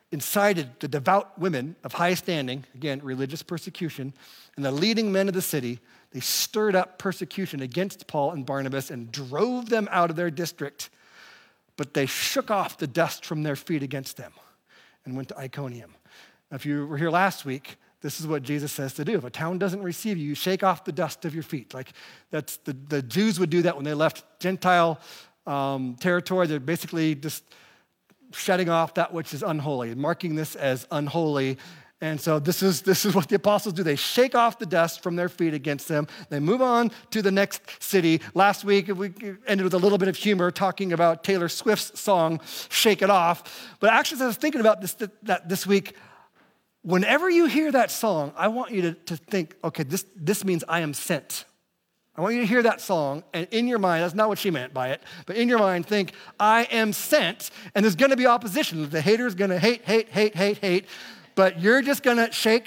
A: incited the devout women of high standing, again, religious persecution, and the leading men of the city. They stirred up persecution against Paul and Barnabas and drove them out of their district. But they shook off the dust from their feet against them and went to Iconium. Now, if you were here last week, this is what Jesus says to do. If a town doesn't receive you, you shake off the dust of your feet. Like that's the Jews would do that when they left Gentile territory. They're basically just shutting off that which is unholy, marking this as unholy. And so this is what the apostles do. They shake off the dust from their feet against them. They move on to the next city. Last week, we ended with a little bit of humor talking about Taylor Swift's song, Shake It Off. But actually, as I was thinking about this week, whenever you hear that song, I want you to think, okay, this means I am sent. I want you to hear that song, and in your mind, that's not what she meant by it, but in your mind, think, I am sent, and there's gonna be opposition. The hater's gonna hate, but you're just gonna shake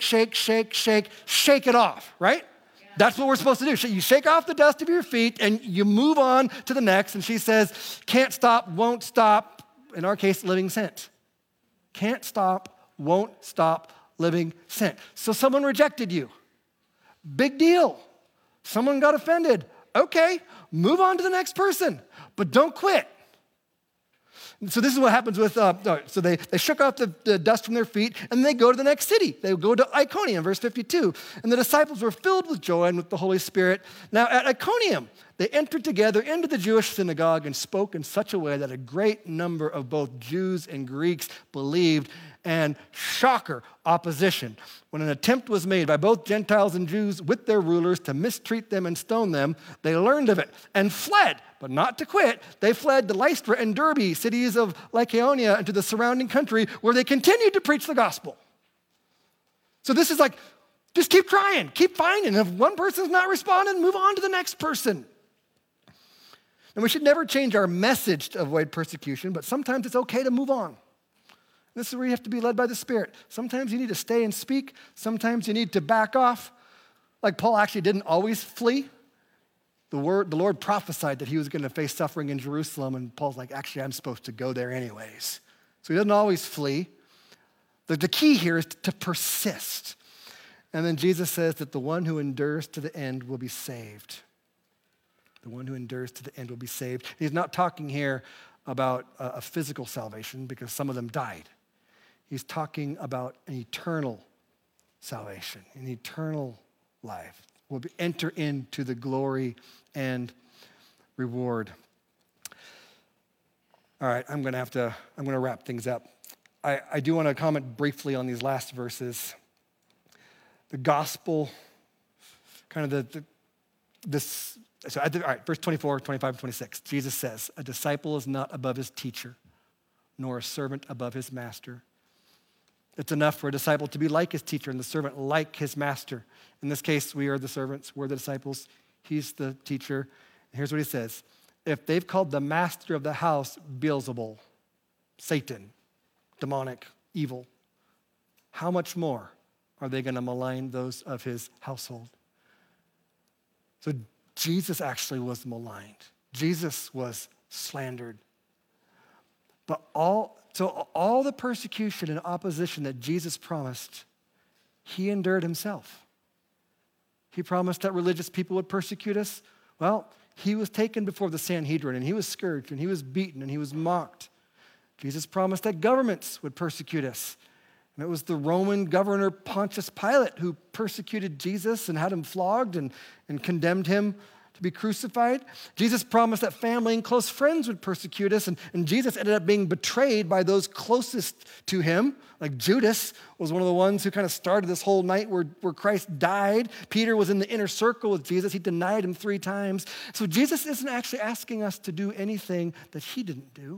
A: it off, right? Yeah. That's what we're supposed to do. You shake off the dust of your feet, and you move on to the next, and she says, can't stop, won't stop, in our case, living sent. Can't stop, won't stop, living sent. So someone rejected you. Big deal. Someone got offended. Okay, move on to the next person, but don't quit. So this is what happens with, so they shook off the dust from their feet, and they go to the next city. They go to Iconium, verse 52. And the disciples were filled with joy and with the Holy Spirit. Now at Iconium, they entered together into the Jewish synagogue and spoke in such a way that a great number of both Jews and Greeks believed, and shocker, opposition. When an attempt was made by both Gentiles and Jews with their rulers to mistreat them and stone them, they learned of it and fled, but not to quit. They fled to Lystra and Derbe, cities of Lycaonia, and to the surrounding country, where they continued to preach the gospel. So this is like, just keep trying, keep finding. If one person's not responding, move on to the next person. And we should never change our message to avoid persecution, but sometimes it's okay to move on. This is where you have to be led by the Spirit. Sometimes you need to stay and speak. Sometimes you need to back off. Like Paul actually didn't always flee. The Lord prophesied that he was going to face suffering in Jerusalem, and Paul's like, actually, I'm supposed to go there anyways. So he doesn't always flee. The key here is to persist. And then Jesus says that the one who endures to the end will be saved. The one who endures to the end will be saved. He's not talking here about a physical salvation, because some of them died. He's talking about an eternal salvation, an eternal life. We'll enter into the glory and reward. All right, I'm going to wrap things up. I do want to comment briefly on these last verses. The gospel, kind of all right, verse 24, 25, 26. Jesus says, a disciple is not above his teacher, nor a servant above his master. It's enough for a disciple to be like his teacher and the servant like his master. In this case, we are the servants, we're the disciples, he's the teacher. And here's what he says. If they've called the master of the house Beelzebul, Satan, demonic, evil, how much more are they going to malign those of his household? So Jesus actually was maligned. Jesus was slandered. But all the persecution and opposition that Jesus promised, he endured himself. He promised that religious people would persecute us. Well, he was taken before the Sanhedrin, and he was scourged, and he was beaten, and he was mocked. Jesus promised that governments would persecute us. And it was the Roman governor Pontius Pilate who persecuted Jesus and had him flogged and condemned him to be crucified. Jesus promised that family and close friends would persecute us, and Jesus ended up being betrayed by those closest to him. Like Judas was one of the ones who kind of started this whole night where Christ died. Peter was in the inner circle with Jesus. He denied him 3 times. So Jesus isn't actually asking us to do anything that he didn't do.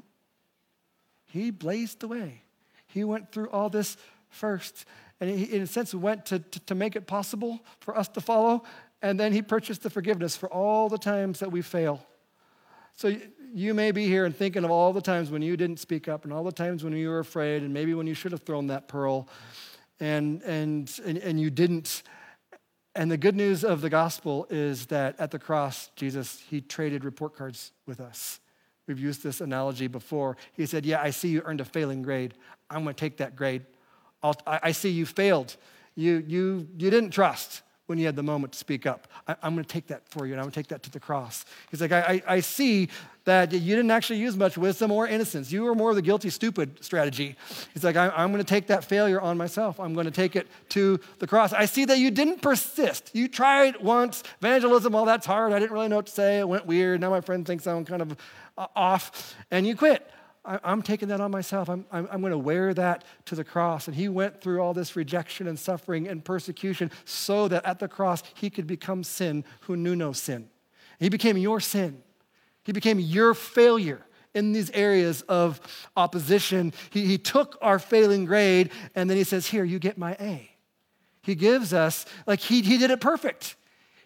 A: He blazed the way. He went through all this first. And he, in a sense, went to make it possible for us to follow. And then he purchased the forgiveness for all the times that we fail. So you may be here and thinking of all the times when you didn't speak up and all the times when you were afraid and maybe when you should have thrown that pearl and you didn't. And the good news of the gospel is that at the cross, Jesus, he traded report cards with us. We've used this analogy before. He said, yeah, I see you earned a failing grade. I'm going to take that grade. I see you failed. You didn't trust when you had the moment to speak up. I'm going to take that for you, and I'm going to take that to the cross. He's like, I see that you didn't actually use much wisdom or innocence. You were more of the guilty, stupid strategy. He's like, I'm going to take that failure on myself. I'm going to take it to the cross. I see that you didn't persist. You tried once. Evangelism, well, that's hard. I didn't really know what to say. It went weird. Now my friend thinks I'm kind of off, and you quit. I'm taking that on myself. I'm going to wear that to the cross. And he went through all this rejection and suffering and persecution so that at the cross he could become sin who knew no sin. He became your sin. He became your failure in these areas of opposition. He took our failing grade, and then he says, here, you get my A. He gives us, like he did it perfect.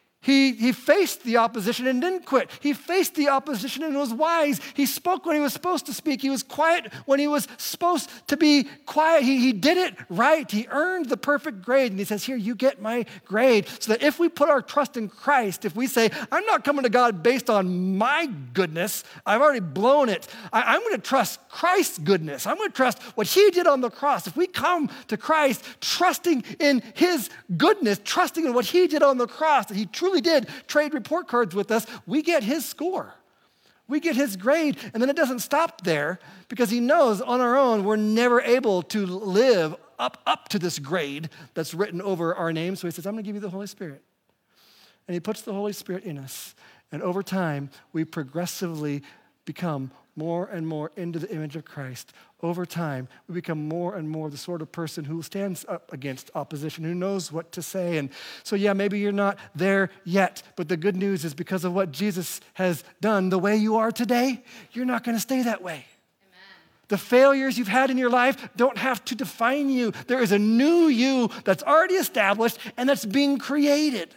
A: He faced the opposition and didn't quit. He faced the opposition and was wise. He spoke when he was supposed to speak. He was quiet when he was supposed to be quiet. He did it right. He earned the perfect grade. And he says, here, you get my grade. So that if we put our trust in Christ, if we say, I'm not coming to God based on my goodness, I've already blown it. I'm going to trust Christ's goodness. I'm going to trust what he did on the cross. If we come to Christ trusting in his goodness, trusting in what he did on the cross, that he truly did trade report cards with us, we get his score. We get his grade, and then it doesn't stop there because he knows on our own we're never able to live up to this grade that's written over our name. So he says, I'm going to give you the Holy Spirit. And he puts the Holy Spirit in us. And over time, we progressively become more and more into the image of Christ. Over time, we become more and more the sort of person who stands up against opposition, who knows what to say. And so, yeah, maybe you're not there yet, but the good news is because of what Jesus has done, the way you are today, you're not going to stay that way. The failures you've had in your life don't have to define you. There is a new you that's already established and that's being created.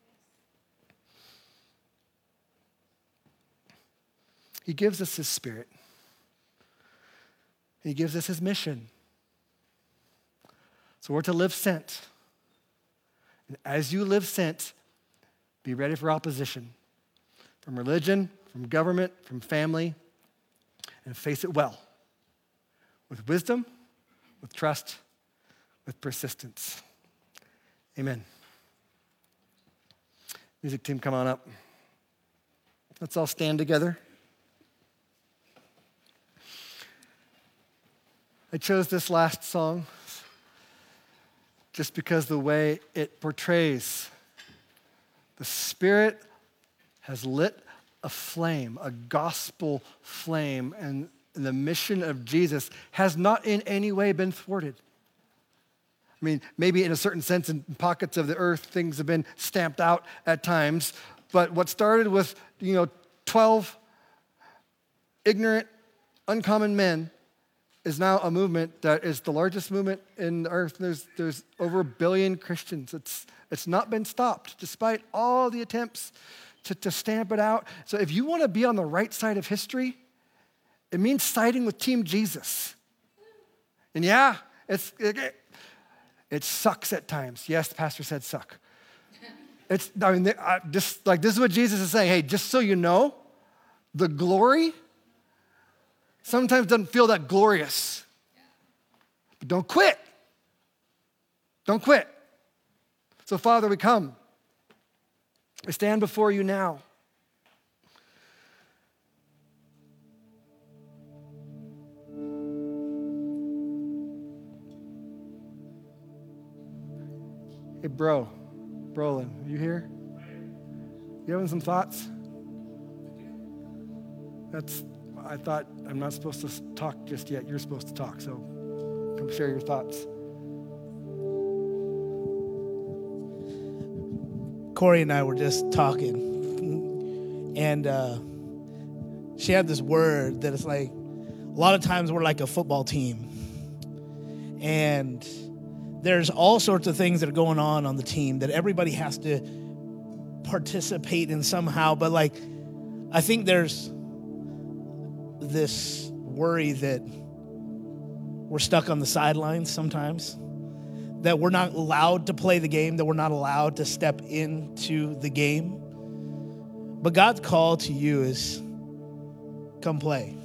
A: He gives us his Spirit. He gives us his mission. So we're to live sent. And as you live sent, be ready for opposition from religion, from government, from family, and face it well. With wisdom, with trust, with persistence. Amen. Music team, come on up. Let's all stand together. I chose this last song just because the way it portrays the Spirit has lit a flame, a gospel flame, and the mission of Jesus has not in any way been thwarted. I mean, maybe in a certain sense, in pockets of the earth, things have been stamped out at times, but what started with, 12 ignorant, uncommon men is now a movement that is the largest movement in the earth. There's over 1 billion Christians. It's not been stopped, despite all the attempts to stamp it out. So if you want to be on the right side of history, it means siding with Team Jesus. And yeah, it sucks at times. Yes, the pastor said suck. This is what Jesus is saying. Hey, just so you know, the glory sometimes doesn't feel that glorious. But don't quit. Don't quit. So, Father, we come. We stand before you now. Hey, Brolin, are you here? You having some thoughts? I thought I'm not supposed to talk just yet. You're supposed to talk, so come share your thoughts.
C: Corey and I were just talking, and she had this word that it's like, a lot of times we're like a football team, and there's all sorts of things that are going on the team that everybody has to participate in somehow, but I think there's this worry that we're stuck on the sidelines sometimes, that we're not allowed to play the game, that we're not allowed to step into the game. But God's call to you is, come play.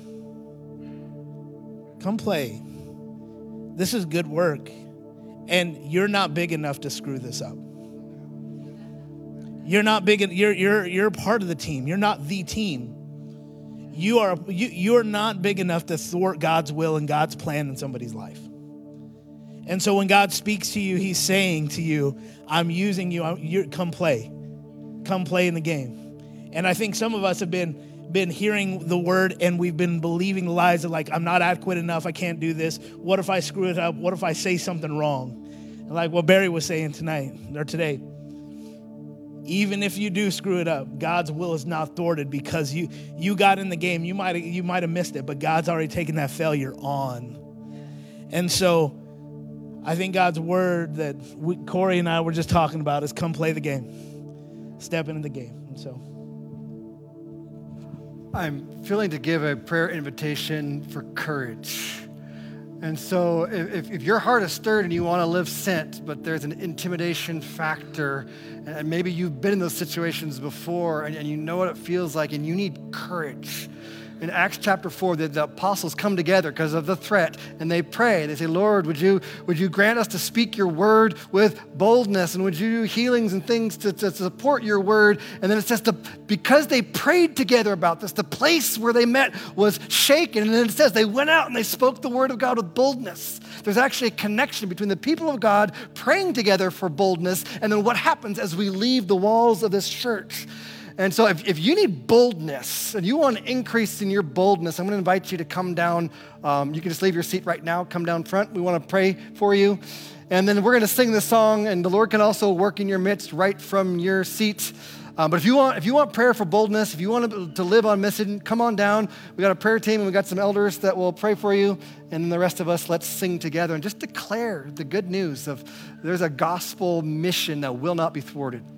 C: Come play. This is good work. And you're not big enough to screw this up. You're not big. You're part of the team. You're not the team. You're not big enough to thwart God's will and God's plan in somebody's life. And so when God speaks to you, he's saying to you, I'm using you. Come play. Come play in the game. And I think some of us have been hearing the word and we've been believing the lies of like, I'm not adequate enough. I can't do this. What if I screw it up? What if I say something wrong? And like what Barry was saying today, even if you do screw it up, God's will is not thwarted because you got in the game. You might have missed it, but God's already taken that failure on. And so I think God's word that Corey and I were just talking about is come play the game. Step into the game. And so
A: I'm feeling to give a prayer invitation for courage. And so if your heart is stirred and you want to live sent, but there's an intimidation factor, and maybe you've been in those situations before and you know what it feels like and you need courage. In Acts chapter 4, the apostles come together because of the threat, and they pray. They say, Lord, would you grant us to speak your word with boldness, and would you do healings and things to support your word? And then it says, because they prayed together about this, the place where they met was shaken. And then it says they went out and they spoke the word of God with boldness. There's actually a connection between the people of God praying together for boldness and then what happens as we leave the walls of this church. And so if you need boldness and you want an increase in your boldness, I'm going to invite you to come down. You can just leave your seat right now. Come down front. We want to pray for you. And then we're going to sing this song, and the Lord can also work in your midst right from your seat. But if you want prayer for boldness, if you want to live on mission, come on down. We got a prayer team, and we got some elders that will pray for you. And then the rest of us, let's sing together and just declare the good news of there's a gospel mission that will not be thwarted.